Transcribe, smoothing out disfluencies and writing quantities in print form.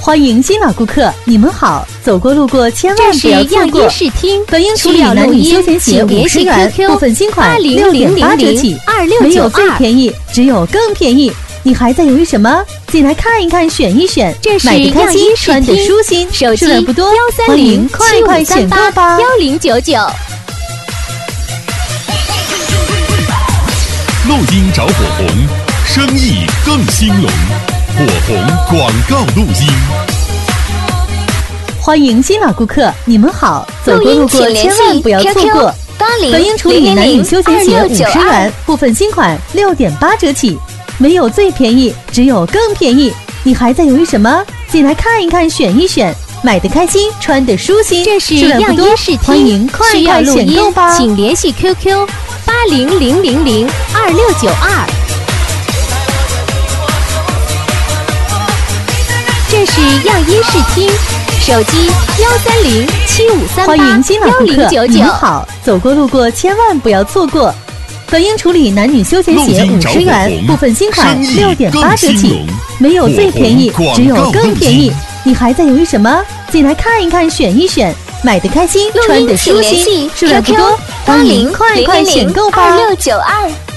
欢迎新老顾客，你们好！走过路过千万不要错过。短音处理男女休闲鞋50元，部分新款6.8折起，没有最便宜，只有更便宜。你还在犹豫什么？进来看一看，选一选，买的开心，穿的舒心，数量不多，欢迎快快选购吧！1099。 录音找火红，生意更兴隆。火红广告录音。 欢迎新老顾客，你们好！走过路过千万不要错过。短音处理男女休闲鞋50元，部分新款6.8折起，没有最便宜，只有更便宜。你还在犹豫什么？进来看一看，选一选，买的开心，穿的舒心，数量不多，欢迎快快选购吧！ 请联系 QQ800002692。这是样音视听，手机13075381099。 欢迎新老顾客，你们好！走过路过千万不要错过。短音处理男女休闲鞋50元，部分新款6.8折起，没有最便宜，只有更便宜。你还在犹豫什么？进来看一看，选一选，买的开心，穿的舒心，数量不多，欢迎快快选购吧！ 2692。